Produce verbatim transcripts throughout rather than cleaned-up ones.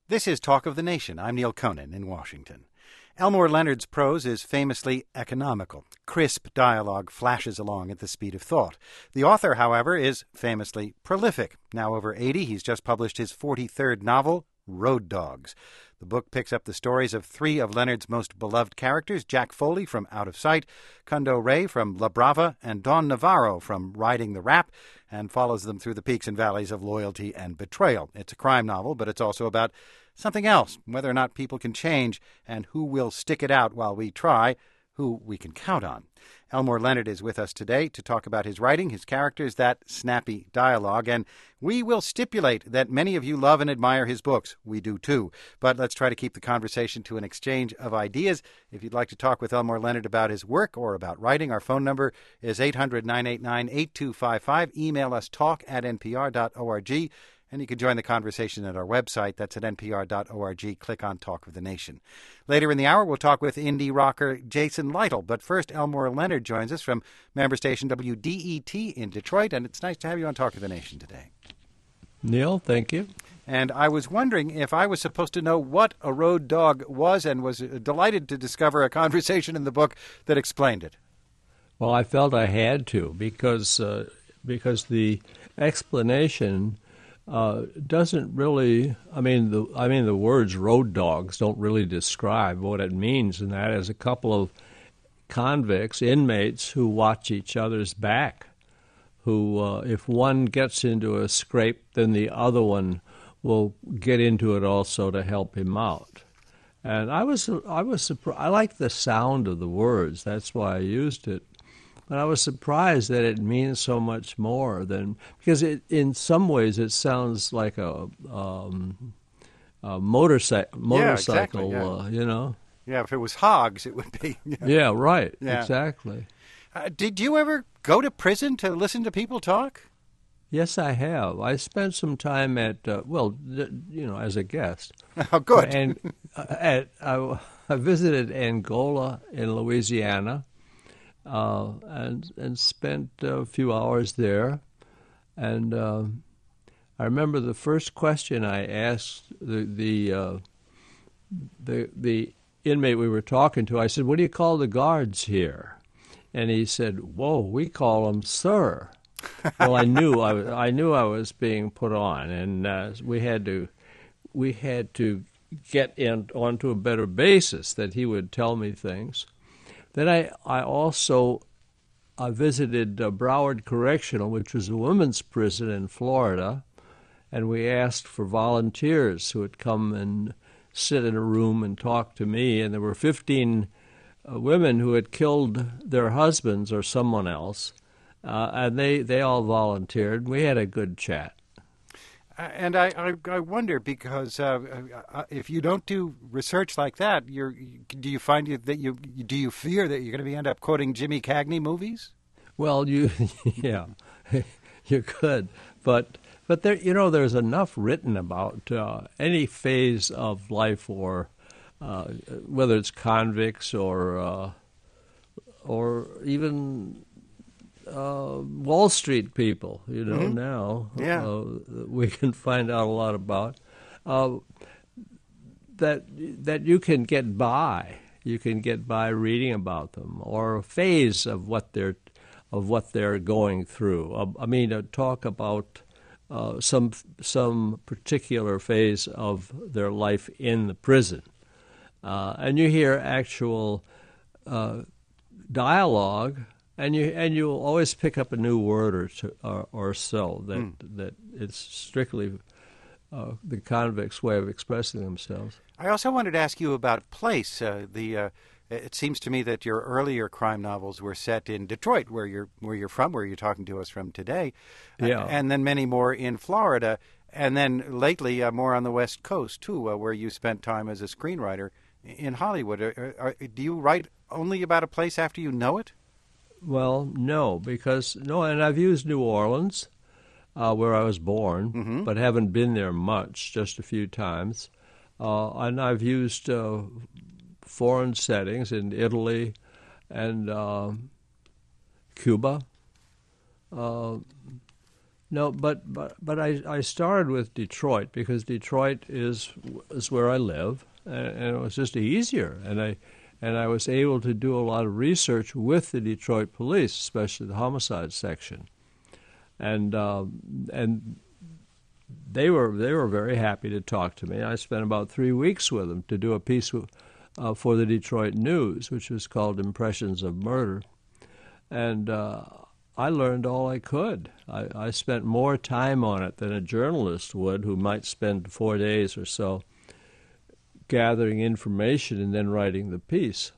This is Talk of the Nation. I'm Neil Conan in Washington. Elmore Leonard's prose is famously economical. Crisp dialogue flashes along at the speed of thought. The author, however, is famously prolific. Now over eighty, he's just published his forty-third novel, Road Dogs. The book picks up the stories of three of Leonard's most beloved characters, Jack Foley from Out of Sight, Kundo Ray from La Brava, and Dawn Navarro from Riding the Rap, and follows them through the peaks and valleys of loyalty and betrayal. It's a crime novel, but it's also about something else, whether or not people can change, and who will stick it out while we try, who we can count on. Elmore Leonard is with us today to talk about his writing, his characters, that snappy dialogue, and we will stipulate that many of you love and admire his books. We do too. But let's try to keep the conversation to an exchange of ideas. If you'd like to talk with Elmore Leonard about his work or about writing, our phone number is eight hundred, nine eight nine, eight two five five. Email us talk at n p r dot org. And you can join the conversation at our website. That's at n p r dot org. Click on Talk of the Nation. Later in the hour, we'll talk with indie rocker Jason Lytle. But first, Elmore Leonard joins us from member station W D E T in Detroit. And it's nice to have you on Talk of the Nation today. Neil, thank you. And I was wondering if I was supposed to know what a road dog was, and was delighted to discover a conversation in the book that explained it. Well, I felt I had to because uh, because the explanation Uh, doesn't really, I mean, the I mean the words road dogs don't really describe what it means, and that is a couple of convicts, inmates, who watch each other's back, who, uh, if one gets into a scrape, then the other one will get into it also to help him out. And I was, I was surprised. I like the sound of the words. That's why I used it. But I was surprised that it means so much more than, because it, in some ways it sounds like a, um, a motorcycle, motorcycle, yeah, exactly, yeah. uh, you know. Yeah, if it was hogs, it would be. Yeah, yeah right, yeah. Exactly. Uh, did you ever go to prison to listen to people talk? Yes, I have. I spent some time at, uh, well, you know, as a guest. Oh, good. And uh, at, I, I visited Angola in Louisiana. Uh, and and spent a few hours there, and uh, I remember the first question I asked the the, uh, the the inmate we were talking to. I said, "What do you call the guards here?" And he said, "Whoa, we call them sir." Well, I knew I was, I knew I was being put on, and uh, we had to we had to get in onto a better basis that he would tell me things. Then I, I also I visited uh, Broward Correctional, which was a women's prison in Florida, and we asked for volunteers who would come and sit in a room and talk to me. And there were fifteen uh, women who had killed their husbands or someone else, uh, and they, they all volunteered. We had a good chat. And I, I, I wonder, because uh, uh, if you don't do research like that, you're, do you find you, that you do you fear that you're going to be end up quoting Jimmy Cagney movies? Well, you yeah, you could, but but there you know there's enough written about uh, any phase of life, or uh, whether it's convicts or uh, or even. Uh, Wall Street people, you know, mm-hmm. now yeah. uh, we can find out a lot about uh, that that you can get by. You can get by reading about them, or a phase of what they're of what they're going through. Uh, I mean, uh, talk about uh, some some particular phase of their life in the prison, uh, and you hear actual uh, dialogue. And you and you'll always pick up a new word or two, or, or so that mm. that it's strictly uh, the convict's way of expressing themselves. I also wanted to ask you about place. Uh, the uh, it seems to me that your earlier crime novels were set in Detroit, where you're where you're from, where you're talking to us from today, yeah, uh, and then many more in Florida, and then lately uh, more on the West Coast too, uh, where you spent time as a screenwriter in Hollywood. Are, are, do you write only about a place after you know it? Well, no, because no, and I've used New Orleans, uh, where I was born, mm-hmm. but haven't been there much, just a few times. Uh, and I've used uh, foreign settings in Italy and uh, Cuba. Uh, No, but but but I, I started with Detroit because Detroit is is where I live, and, and it was just easier, and I and I was able to do a lot of research with the Detroit police, especially the homicide section, and um, and they were they were very happy to talk to me. I spent about three weeks with them to do a piece uh, for the Detroit News, which was called Impressions of Murder, and. Uh, I learned all I could. I, I spent more time on it than a journalist would, who might spend four days or so gathering information and then writing the piece.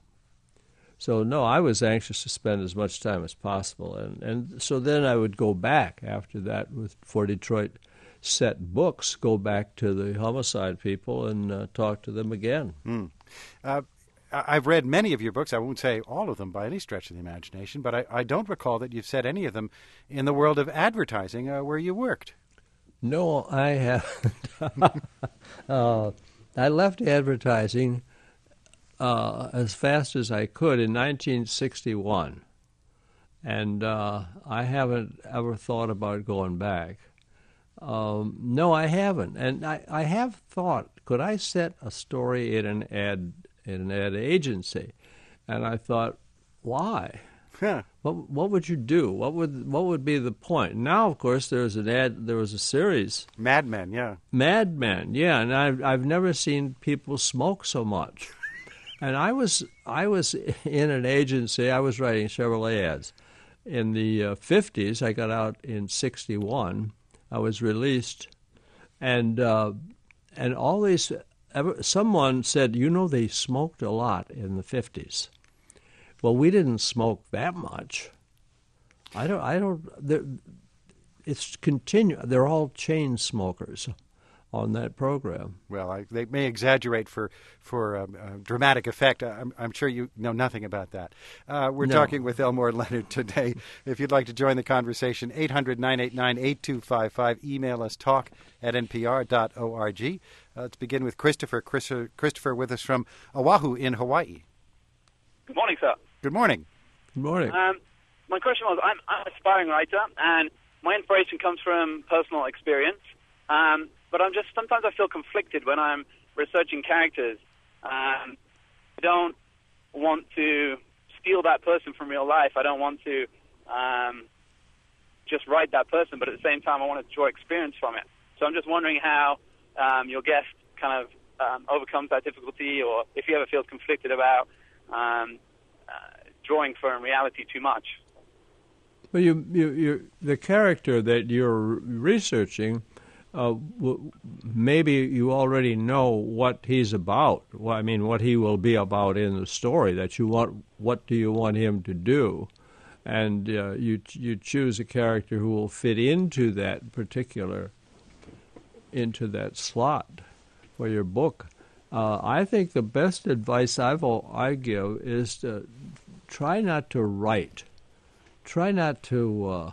So, no, I was anxious to spend as much time as possible. And, and so then I would go back after that with for Detroit set books, go back to the homicide people and uh, talk to them again. Mm. Uh, I've read many of your books. I won't say all of them by any stretch of the imagination, but I, I don't recall that you've said any of them in the world of advertising uh, where you worked. No, I haven't. uh, I left advertising uh, as fast as I could in nineteen sixty-one, and uh, I haven't ever thought about going back. Um, no, I haven't. And I, I have thought, could I set a story in an ad in an ad agency? And I thought, why? Huh. What what would you do? What would what would be the point? Now, of course, there's an ad. There was a series, Mad Men, yeah. Mad Men, yeah. And I've I've never seen people smoke so much. And I was I was in an agency. I was writing Chevrolet ads. In the uh, fifties, I got out in sixty-one. I was released, and uh, and all these. Ever, someone said, you know, they smoked a lot in the fifties. Well, we didn't smoke that much. I don't. I don't. It's continue. They're all chain smokers on that program. Well, I, they may exaggerate for for um, uh, dramatic effect. I'm, I'm sure you know nothing about that. Uh, we're No. talking with Elmore Leonard today. If you'd like to join the conversation, eight hundred, nine eight nine, eight two five five. Email us talk at n p r dot org. Uh, let's begin with Christopher. Chris, Christopher with us from Oahu in Hawaii. Good morning, sir. Good morning. Good morning. Um, my question was, I'm, I'm an aspiring writer, and my inspiration comes from personal experience. Um, but I'm just sometimes I feel conflicted when I'm researching characters. Um, I don't want to steal that person from real life. I don't want to um, just write that person, but at the same time, I want to draw experience from it. So I'm just wondering how um, your guest kind of um, overcomes that difficulty, or if he ever feels conflicted about um, uh, drawing from reality too much. Well, you, you, you, the character that you're researching, uh, w- maybe you already know what he's about. Well, I mean, what he will be about in the story. That you want. What do you want him to do? And uh, you you choose a character who will fit into that particular, into that slot for your book. Uh, I think the best advice I've I give is to try not to write. Try not to uh,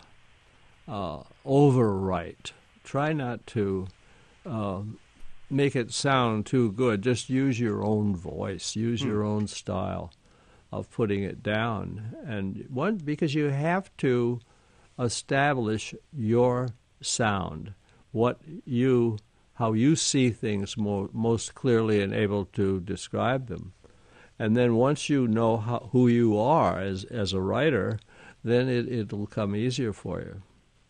uh, overwrite. Try not to uh, make it sound too good. Just use your own voice. Use hmm. your own style of putting it down. And one, because you have to establish your sound, what you, how you see things more, most clearly and able to describe them. And then once you know how, who you are as as a writer, then it, it'll come easier for you.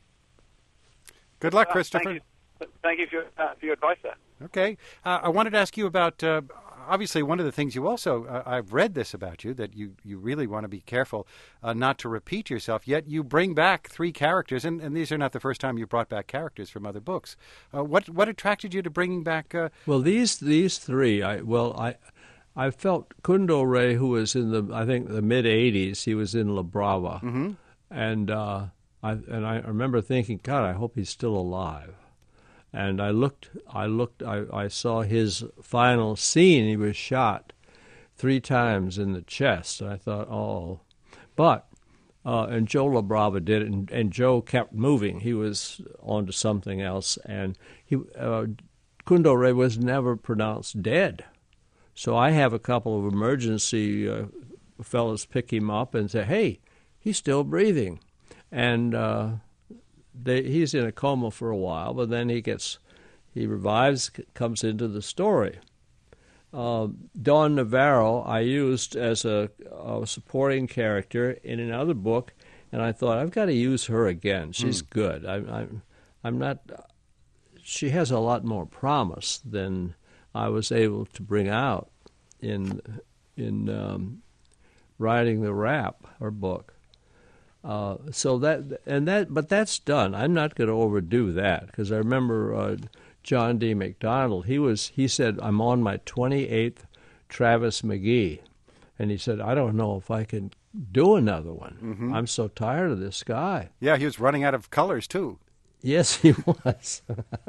Good luck, Uh, Christopher. Thank you, thank you for, your, uh, for your advice there. Okay. Uh, I wanted to ask you about, uh, obviously, one of the things you also, uh, I've read this about you, that you, you really want to be careful uh, not to repeat yourself, yet you bring back three characters, and, and these are not the first time you brought back characters from other books. Uh, what what attracted you to bringing back... Uh... Well, these these three, I well, I I felt Kundo Ray, who was in the, I think, the mid-eighties, he was in La Brava, Mm-hmm. and uh, I and I remember thinking, God, I hope he's still alive. And I looked, I looked, I, I saw his final scene. He was shot three times in the chest. And I thought, oh, but uh, and Joe La Brava did it, and, and Joe kept moving. He was on to something else, and he uh, Kundo Ray was never pronounced dead. So I have a couple of emergency uh, fellows pick him up and say, hey, he's still breathing. And uh, they, he's in a coma for a while, but then he gets he revives, comes into the story. Uh, Dawn Navarro I used as a, a supporting character in another book, and I thought I've got to use her again. She's mm. good. I, I'm I'm not. She has a lot more promise than I was able to bring out in in um, writing the Rap, her book. Uh, so that and that, but that's done. I'm not going to overdo that because I remember. Uh, John D. MacDonald, he was. He said, I'm on my twenty-eighth Travis McGee. And he said, I don't know if I can do another one. Mm-hmm. I'm so tired of this guy. Yeah, he was running out of colors, too. Yes, he was.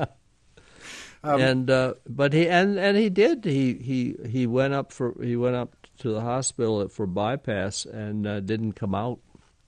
um, and uh, but he and, and he did. He he he went up for he went up to the hospital for bypass and uh, didn't come out.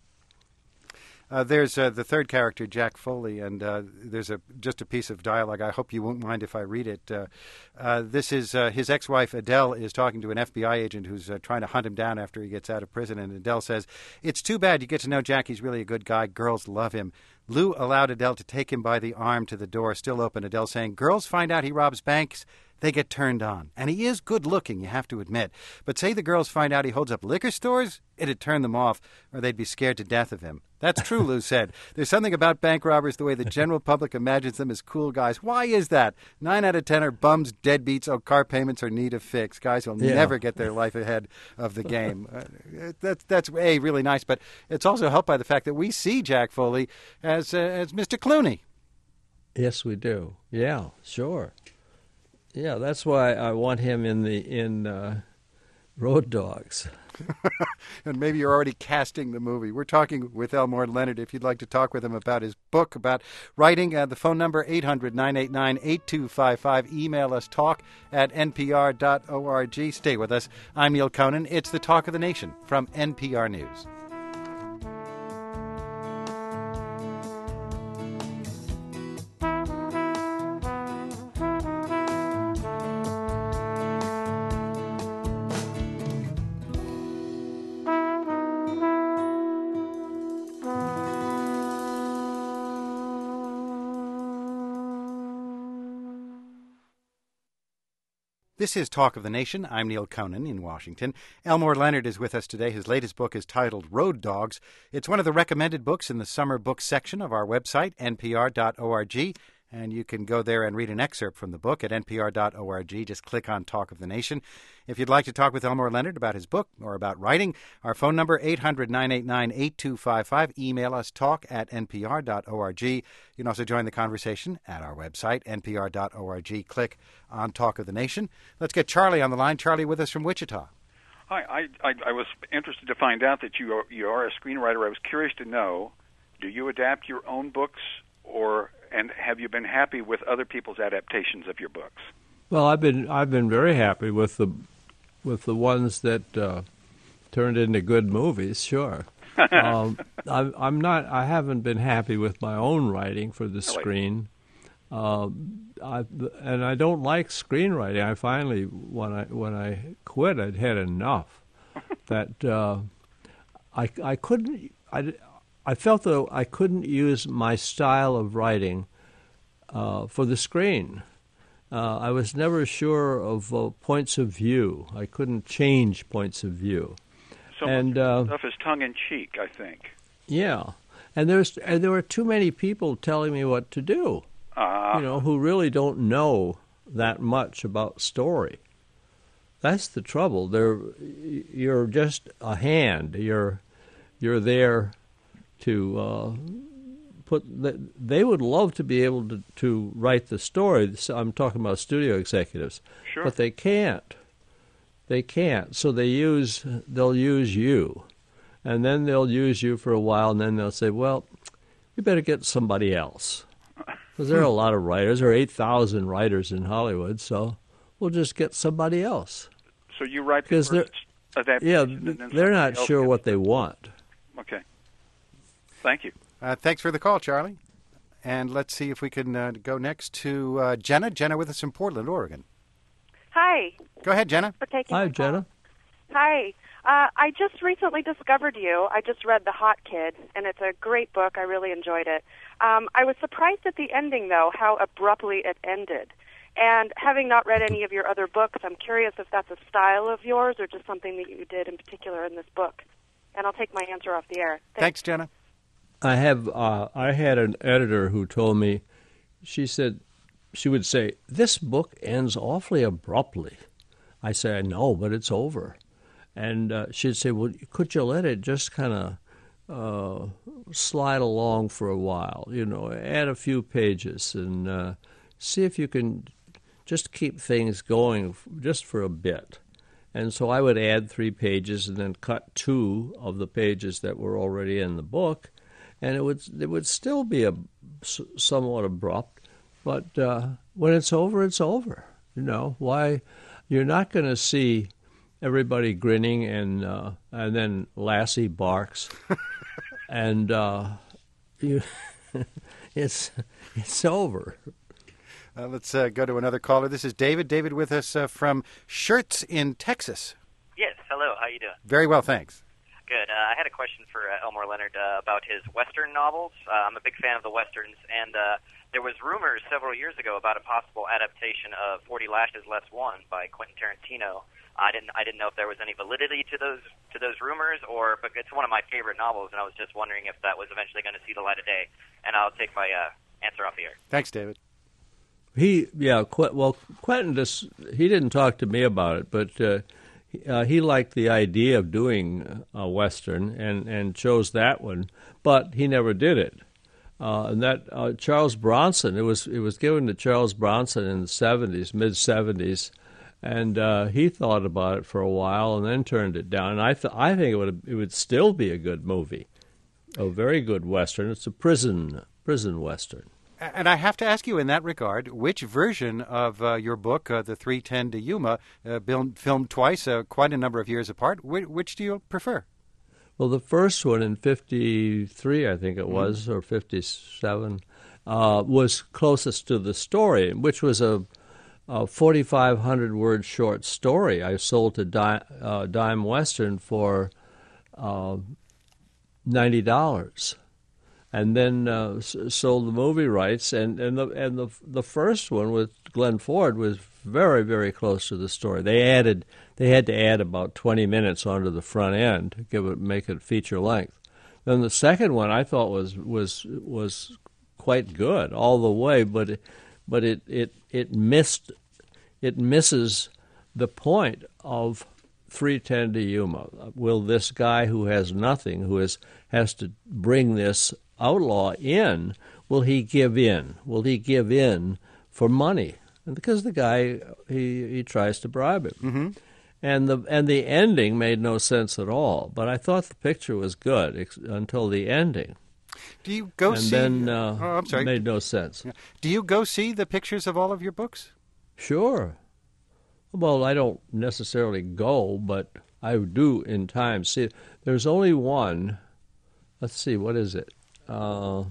Uh, there's uh, the third character, Jack Foley, and uh, there's a just a piece of dialogue. I hope you won't mind if I read it. Uh, uh, this is uh, his ex-wife, Adele, is talking to an F B I agent who's uh, trying to hunt him down after he gets out of prison, and Adele says, it's too bad you get to know Jack. He's really a good guy. Girls love him. Lou allowed Adele to take him by the arm to the door, still open. Adele saying, girls find out he robs banks, they get turned on. And he is good-looking, you have to admit. But say the girls find out he holds up liquor stores, it'd turn them off, or they'd be scared to death of him. That's true, Lou said. There's something about bank robbers, the way the general public imagines them as cool guys. Why is that? Nine out of ten are bums, deadbeats, oh, car payments are need of fix. Guys will yeah. never get their life ahead of the game. uh, that's, that's, A, really nice, but it's also helped by the fact that we see Jack Foley as, uh, as Mister Clooney. Yes, we do. Yeah, sure. Yeah, that's why I want him in the in uh, Road Dogs. And maybe you're already casting the movie. We're talking with Elmore Leonard. If you'd like to talk with him about his book, about writing, uh, the phone number eight hundred, nine eight nine, eight two five five. Email us, talk at n p r dot org. Stay with us. I'm Neil Conan. It's the Talk of the Nation from N P R News. This is Talk of the Nation. I'm Neil Conan in Washington. Elmore Leonard is with us today. His latest book is titled Road Dogs. It's one of the recommended books in the summer book section of our website, n p r dot org. And you can go there and read an excerpt from the book at n p r dot org. Just click on Talk of the Nation. If you'd like to talk with Elmore Leonard about his book or about writing, our phone number, eight hundred, nine eight nine, eight two five five. Email us, talk at n p r dot org. You can also join the conversation at our website, n p r dot org. Click on Talk of the Nation. Let's get Charlie on the line. Charlie with us from Wichita. Hi. I, I, I was interested to find out that you are, you are a screenwriter. I was curious to know, do you adapt your own books, or and have you been happy with other people's adaptations of your books? Well, I've been I've been very happy with the with the ones that uh, turned into good movies. Sure, um, I'm I'm not I haven't been happy with my own writing for the really? screen, uh, I, and I don't like screenwriting. I finally when I when I quit, I'd had enough. that uh, I I couldn't I. I felt that I couldn't use my style of writing uh, for the screen. Uh, I was never sure of uh, points of view. I couldn't change points of view. So and uh, stuff is tongue-in-cheek, I think. Yeah, and there's and there were too many people telling me what to do. Uh, you know, who really don't know that much about story. That's the trouble. They're you're just a hand. You're you're there. To uh, put, the, they would love to be able to, to write the story. So I'm talking about studio executives, sure. But they can't. They can't. So they use, they'll use you, and then they'll use you for a while, and then they'll say, "Well, we better get somebody else," because there are a lot of writers. There are eight thousand writers in Hollywood, so we'll just get somebody else. So you write because the they're, yeah, they're not sure what they want. Okay. Thank you. Uh, thanks for the call, Charlie. And let's see if we can uh, go next to uh, Jenna. Jenna with us in Portland, Oregon. Hi. Go ahead, Jenna. For taking Hi, the call. Jenna. Hi. Uh, I just recently discovered you. I just read The Hot Kid, and it's a great book. I really enjoyed it. Um, I was surprised at the ending, though, how abruptly it ended. And having not read any of your other books, I'm curious if that's a style of yours or just something that you did in particular in this book. And I'll take my answer off the air. Thanks, Thanks Jenna. I have. Uh, I had an editor who told me, she said, she would say, "This book ends awfully abruptly." I say, "I know, but it's over." And uh, she'd say, "Well, could you let it just kind of uh, slide along for a while? You know, add a few pages and uh, see if you can just keep things going just for a bit." And so I would add three pages and then cut two of the pages that were already in the book, and it would it would still be a somewhat abrupt. But uh, when it's over, it's over. You know why? You're not going to see everybody grinning and uh, and then Lassie barks, and uh, you, it's it's over. Uh, let's uh, go to another caller. This is David. David with us uh, from Shirts in Texas. Yes, hello. How you doing? Very well, thanks. Good. Uh, I had a question for uh, Elmore Leonard uh, about his Western novels. Uh, I'm a big fan of the Westerns, and uh, there was rumors several years ago about a possible adaptation of forty Lashes Less One by Quentin Tarantino. I didn't. I didn't know if there was any validity to those to those rumors, or but it's one of my favorite novels, and I was just wondering if that was eventually going to see the light of day. And I'll take my uh, answer off the air. Thanks, David. He, yeah, Qu- well, Quentin just, he didn't talk to me about it, but uh, uh, he liked the idea of doing a Western and, and chose that one, but he never did it. Uh, and that uh, Charles Bronson, it was it was given to Charles Bronson in the seventies, mid seventies, and uh, he thought about it for a while and then turned it down. And I th- I think it would it would still be a good movie, a very good Western. It's a prison prison Western. And I have to ask you in that regard, which version of uh, your book, uh, The three ten to Yuma, uh, filmed twice, uh, quite a number of years apart, which, which do you prefer? Well, the first one in fifty-three, I think it was, mm. or fifty-seven, uh, was closest to the story, which was a, a forty-five hundred word short story I sold to Dime, uh, Dime Western for uh, ninety dollars. And then uh, sold the movie rights, and, and the and the the first one with Glenn Ford was very very close to the story. They added they had to add about twenty minutes onto the front end to give it make it feature length. Then the second one I thought was was was quite good all the way, but it, but it, it it missed it misses the point of three ten to Yuma. Will this guy who has nothing, who is has to bring this outlaw in, will he give in? Will he give in for money? And because the guy he he tries to bribe him, mm-hmm. and the and the ending made no sense at all. But I thought the picture was good ex- until the ending. Do you go and see? And then uh, oh, I'm sorry. It made no sense. Do you go see the pictures of all of your books? Sure. Well, I don't necessarily go, but I do in time see it. There's only one. Let's see, what is it? Uh,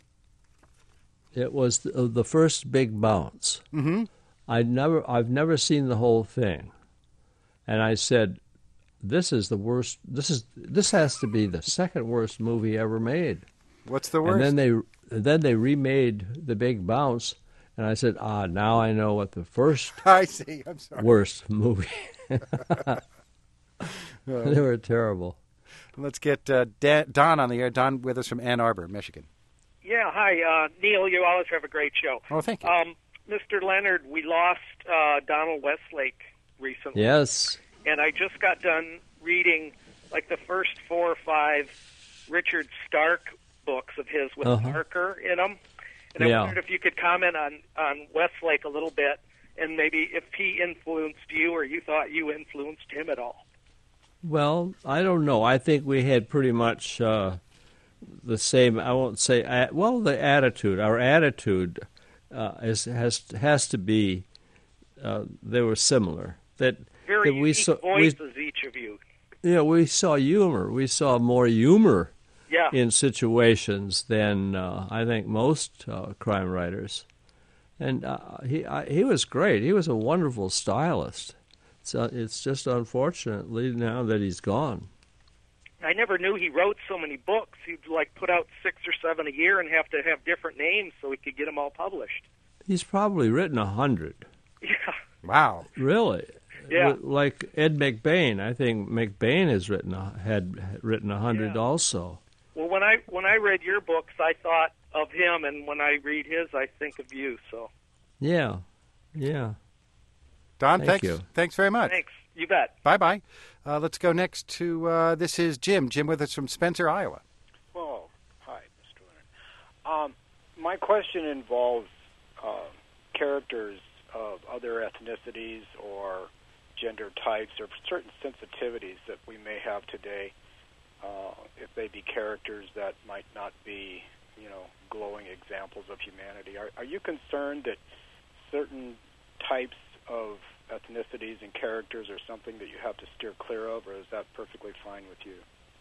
it was the, the first Big Bounce. Mm-hmm. I never, I've never seen the whole thing, and I said, "This is the worst. This is this has to be the second worst movie ever made." What's the worst? And then they, then they remade the Big Bounce, and I said, "Ah, now I know what the first I see. I'm sorry. worst movie." They were terrible. Let's get uh, Dan, Don on the air. Don with us from Ann Arbor, Michigan. Yeah, hi, uh, Neil. You always have a great show. Oh, thank you. Um, Mister Leonard, we lost uh, Donald Westlake recently. Yes. And I just got done reading like the first four or five Richard Stark books of his with uh-huh. Parker in them. And I yeah. wondered if you could comment on, on Westlake a little bit, and maybe if he influenced you or you thought you influenced him at all. Well, I don't know. I think we had pretty much uh, the same. I won't say uh, well. The attitude, our attitude, uh, is, has has to be. Uh, they were similar. That very that we unique saw, voices, we, each of you. Yeah, we saw humor. We saw more humor yeah. in situations than uh, I think most uh, crime writers. And uh, he I, he was great. He was a wonderful stylist. So it's just unfortunately now that he's gone. I never knew he wrote so many books. He'd like put out six or seven a year and have to have different names so he could get them all published. He's probably written a hundred. Yeah. Wow. Really? Yeah. Like Ed McBain. I think McBain has written a, had written a hundred Yeah. also. Well, when I when I read your books, I thought of him, and when I read his, I think of you. So. Yeah. Yeah. Don, Thank thanks. you. Thanks very much. Thanks. You bet. Bye-bye. Uh, let's go next to, uh, this is Jim. Jim with us from Spencer, Iowa. Oh, hi, Mister Leonard. Um, my question involves uh, characters of other ethnicities or gender types or certain sensitivities that we may have today. Uh, if they be characters that might not be, you know, glowing examples of humanity. Are, are you concerned that certain types of ethnicities and characters are something that you have to steer clear of, or is that perfectly fine with you?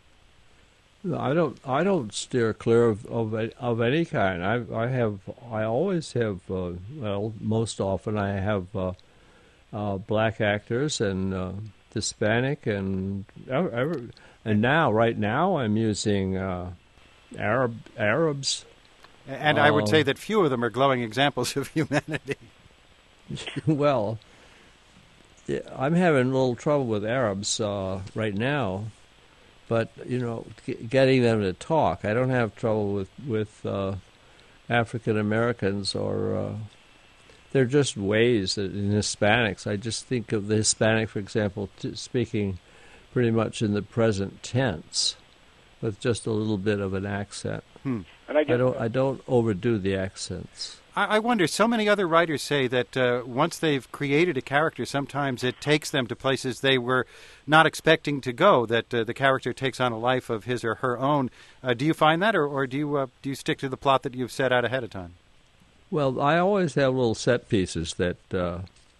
No, I don't. I don't steer clear of of, of any kind. I I have. I always have. Uh, well, most often I have uh, uh, black actors and uh, Hispanic and ever, and now right now I'm using uh, Arab Arabs. And I would Uh, say that few of them are glowing examples of humanity. Well, yeah, I'm having a little trouble with Arabs uh, right now, but you know, g- getting them to talk. I don't have trouble with with uh, African Americans, or uh, they're just ways that in Hispanics. I just think of the Hispanic, for example, t- speaking pretty much in the present tense, with just a little bit of an accent. Hmm. And I, I guess, don't. I don't overdo the accents. I I wonder, so many other writers say that uh, once they've created a character, sometimes it takes them to places they were not expecting to go, that uh, the character takes on a life of his or her own. Uh, do you find that, or, or do you uh, do you stick to the plot that you've set out ahead of time? Well, I always have little set pieces that uh,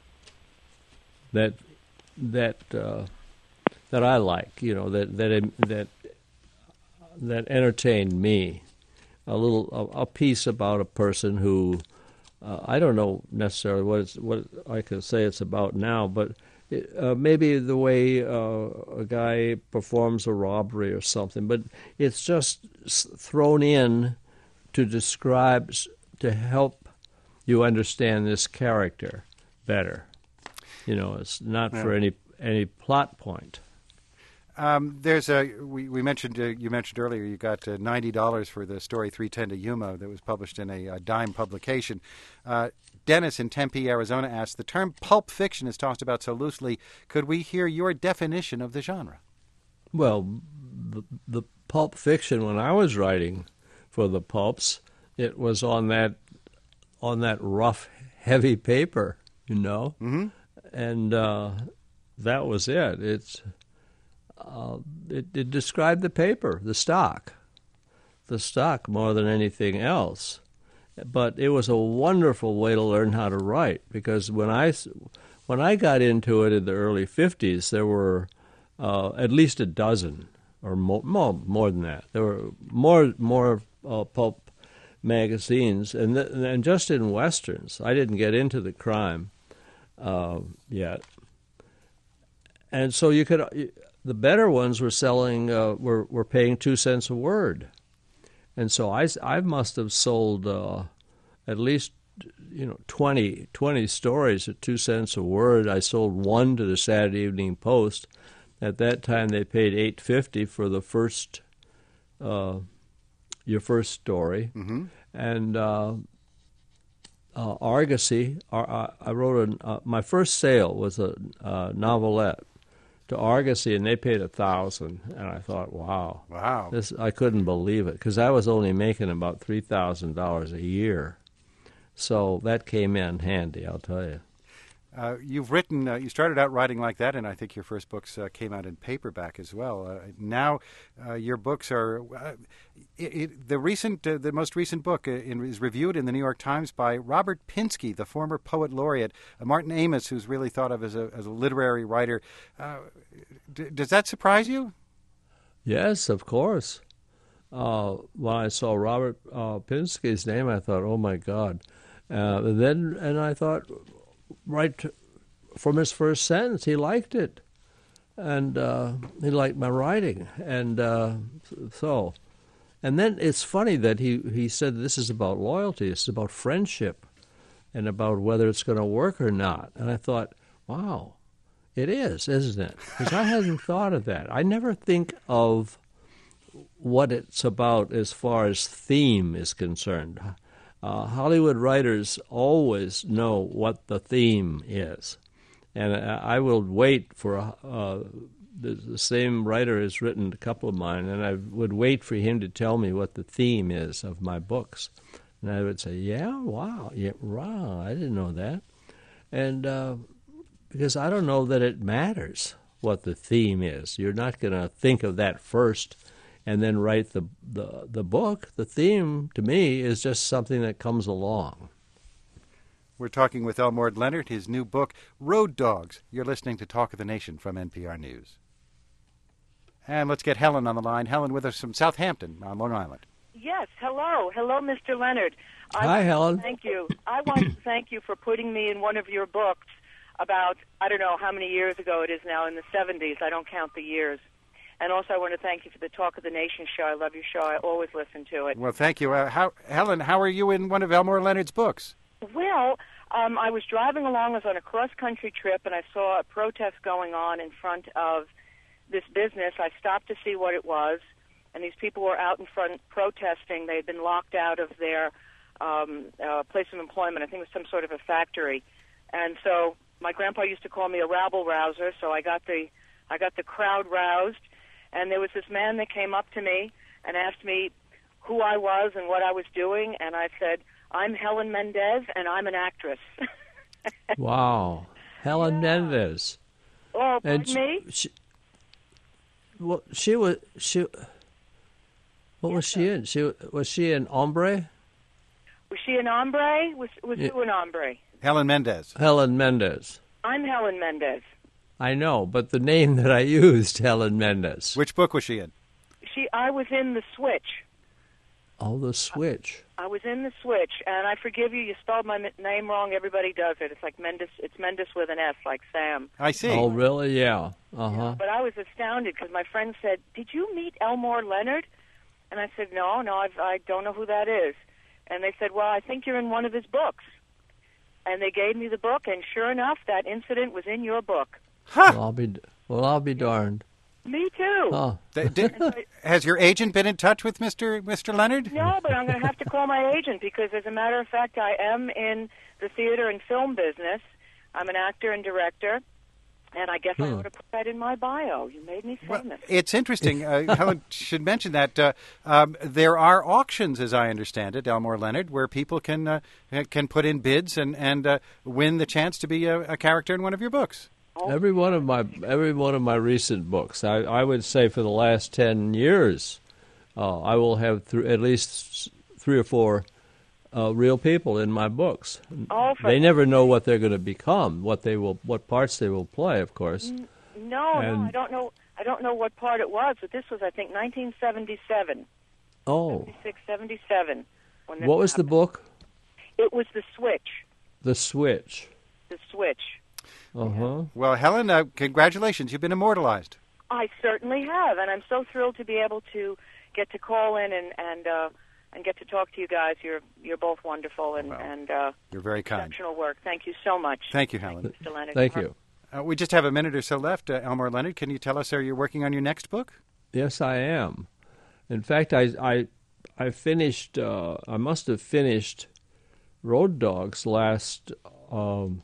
that that uh, that I like, you know, that that that that entertain me. A little a, a piece about a person who uh, I don't know necessarily what it's, what I can say it's about now, but it, uh, maybe the way uh, a guy performs a robbery or something. But it's just s- thrown in to describe, to help you understand this character better. You know, it's not Yeah. for any any plot point. Um, there's a we, we mentioned uh, you mentioned earlier you got uh, ninety dollars for the story three ten to Yuma that was published in a, a dime publication. Uh, Dennis in Tempe, Arizona asked, the term pulp fiction is tossed about so loosely. Could we hear your definition of the genre? Well, the, the pulp fiction, when I was writing for the pulps, it was on that on that rough, heavy paper, you know, Mm-hmm. and uh, that was it. It's uh, it, it described the paper, the stock, the stock more than anything else. But it was a wonderful way to learn how to write, because when I when I got into it in the early fifties, there were uh, at least a dozen, or more, more, more than that. There were more more uh, pulp magazines, and th- and just in westerns. I didn't get into the crime uh, yet, and so you could. The better ones were selling uh, were were paying two cents a word, and so I, I must have sold uh, at least you know twenty, twenty stories at two cents a word. I sold one to the Saturday Evening Post. At that time, they paid eight fifty for the first uh, your first story, Mm-hmm. and uh, uh, Argosy. Uh, I wrote a, uh, my first sale was a uh, novelette to Argosy, and they paid a thousand. And I thought, wow, Wow. this I couldn't believe it, because I was only making about three thousand dollars a year. So that came in handy, I'll tell you. Uh, you've written, uh, you started out writing like that, and I think your first books uh, came out in paperback as well. Uh, now uh, your books are, uh, it, it, the recent, uh, the most recent book uh, in, is reviewed in the New York Times by Robert Pinsky, the former poet laureate, uh, Martin Amis, who's really thought of as a, as a literary writer. Uh, d- does that surprise you? Yes, of course. Uh, when I saw Robert uh, Pinsky's name, I thought, oh my God. Uh, and then, and I thought, right from his first sentence, he liked it. and uh, he liked my writing, and uh, so, and then it's funny that he he said this is about loyalty, it's about friendship, and about whether it's going to work or not. And I thought, wow, it is, isn't it? Because I hadn't thought of that. I never think of what it's about as far as theme is concerned. Uh, Hollywood writers always know what the theme is. And I will wait for, uh, the, the same writer has written a couple of mine, and I would wait for him to tell me what the theme is of my books. And I would say, yeah, wow, yeah, wow, I didn't know that. And uh, because I don't know that it matters what the theme is. You're not going to think of that first and then write the, the the book. The theme, to me, is just something that comes along. We're talking with Elmore Leonard, his new book, Road Dogs. You're listening to Talk of the Nation from N P R News. And let's get Helen on the line. Helen with us from Southampton on Long Island. Yes, hello. Hello, Mister Leonard. I Hi, Helen. Thank you. I want to thank you for putting me in one of your books about, I don't know how many years ago it is now, in the seventies. I don't count the years. And also I want to thank you for the Talk of the Nation show. I love your show. I always listen to it. Well, thank you. Uh, how, Helen, how are you in one of Elmore Leonard's books? Well, um, I was driving along. I was on a cross-country trip, and I saw a protest going on in front of this business. I stopped to see what it was, and these people were out in front protesting. They had been locked out of their um, uh, place of employment. I think it was some sort of a factory. And so my grandpa used to call me a rabble-rouser, so I got the I got the crowd roused. And there was this man that came up to me and asked me who I was and what I was doing, and I said, I'm Helen Mendez, and I'm an actress. Wow. Helen Yeah. Mendez. Oh, pardon And she, me? she, well, she was, she, what was she in? She Was she an hombre? Was she an hombre? Was, was Yeah. who an hombre? Helen Mendez. Helen Mendez. I'm Helen Mendez. I know, but the name that I used, Helen Mendez. Which book was she in? She, I was in The Switch. Oh, The Switch. I was in The Switch, and I forgive you. You spelled my m- name wrong. Everybody does it. It's like Mendes. It's Mendes with an S, like Sam. I see. Oh, really? Yeah. Uh-huh. But I was astounded because my friend said, "Did you meet Elmore Leonard?" And I said, "No, no, I've, I don't know who that is." And they said, "Well, I think you're in one of his books." And they gave me the book, and sure enough, that incident was in your book. Well, I'll be, well, I'll be darned. Me too. Oh. Th- did- has your agent been in touch with Mister Mister Leonard? No, but I'm going to have to call my agent because, as a matter of fact, I am in the theater and film business. I'm an actor and director, and I guess I Hmm. ought to put that in my bio. You made me Well, famous. it's interesting. Uh, Helen should mention that uh, um, there are auctions, as I understand it, Elmore Leonard, where people can uh, can put in bids and and uh, win the chance to be a, a character in one of your books. Every one of my every one of my recent books, I, I would say for the last ten years, uh, I will have th- at least three or four uh, real people in my books. Oh, for They never know what they're going to become, what they will, what parts they will play, of course. No, no, And- I don't know. I don't know what part it was, but this was, I think, nineteen seventy-seven, Oh, seventy-six, seventy-seven. When this what was the happened. book? It was The Switch. The Switch. The Switch. Uh huh. Well, Helen, uh, congratulations. You've been immortalized. I certainly have, and I'm so thrilled to be able to get to call in and and uh, and get to talk to you guys. You're you're both wonderful and Well, and uh, You're very kind. exceptional work. Thank you so much. Thank you, Helen. Mister Leonard. Thank you. Uh, we just have a minute or so left. Uh, Elmore Leonard, can you tell us, are you working on your next book? Yes, I am. In fact, I I I finished. Uh, I must have finished Road Dogs last um,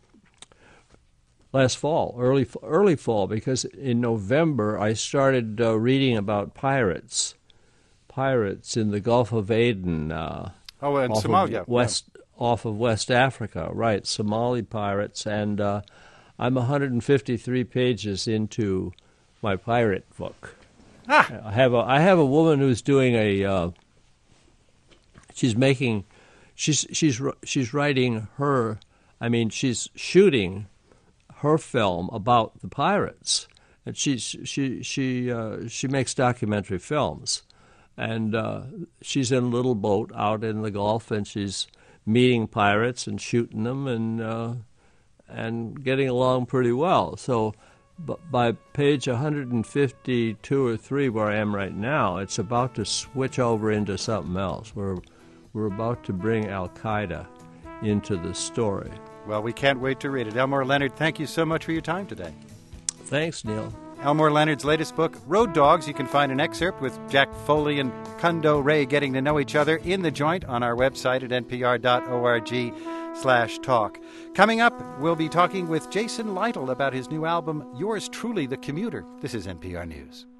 last fall, early early fall, because in November I started uh, reading about pirates, pirates in the Gulf of Aden. Uh, Oh, in off Somalia. of West off of West Africa, right? Somali pirates, and uh, I'm one hundred fifty-three pages into my pirate book. Ah. I have a I have a woman who's doing a. Uh, she's making, she's she's she's writing her. I mean, she's shooting her film about the pirates, and she's she she uh, she makes documentary films. And uh, she's in a little boat out in the Gulf, and she's meeting pirates and shooting them, and uh, and getting along pretty well. So b- by page one fifty-two or three, where I am right now, it's about to switch over into something else. We're, we're about to bring Al-Qaeda into the story. Well, we can't wait to read it. Elmore Leonard, thank you so much for your time today. Thanks, Neil. Elmore Leonard's latest book, Road Dogs. You can find an excerpt with Jack Foley and Kundo Ray getting to know each other in the joint on our website at npr.org slash talk. Coming up, we'll be talking with Jason Lytle about his new album, Yours Truly, The Commuter. This is N P R News.